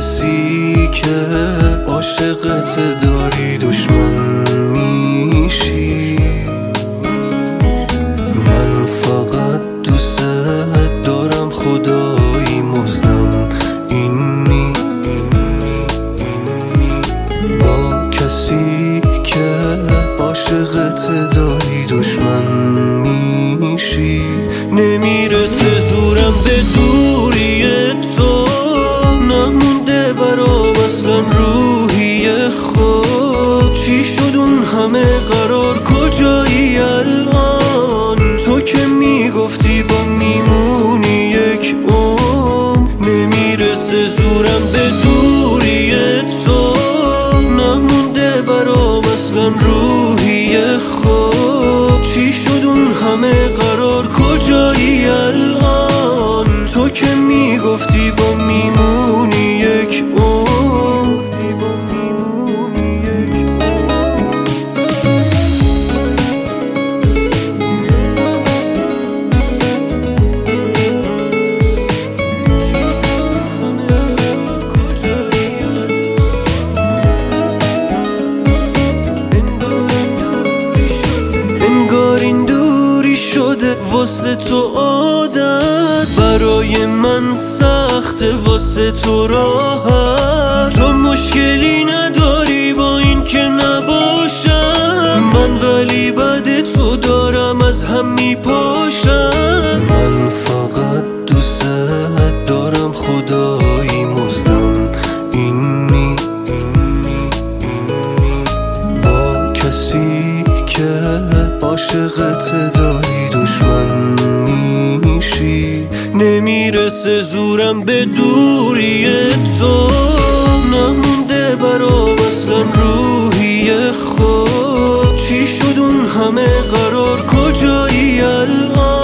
کسی که عاشقت داری دشمن میشی. من فقط دوست دارم خدایی مزدم اینی. با کسی که عاشقت داری دشمن میشی. نمیرسه زورم به دوری تو، نمونده برام اصلا روحی خود. چی شد اون همه قرار، کجایی الان؟ تو که میگفتی با میمونی یک عمر. نمیرسه زورم به دوری تو، نمونده برام اصلا روحی خود. چی شد اون همه قرار، کجایی الان؟ تو که میگفتی با میمونی یک عمر. انگار این دوری شده واسه تو عادت، برای من سخته واسه تو راحت. تو مشکلی نداری با این که نباشم من، ولی بعد تو دارم از هم میپاشم. من فقط دوست دارم خدایی مزدم اینی. با کسی که عاشقت داری دشمن میشی. نمیرسه زورم به دوری تو، نمونده برام اصلا روحی خود. چی شد اون همه قرار، کجایی الان؟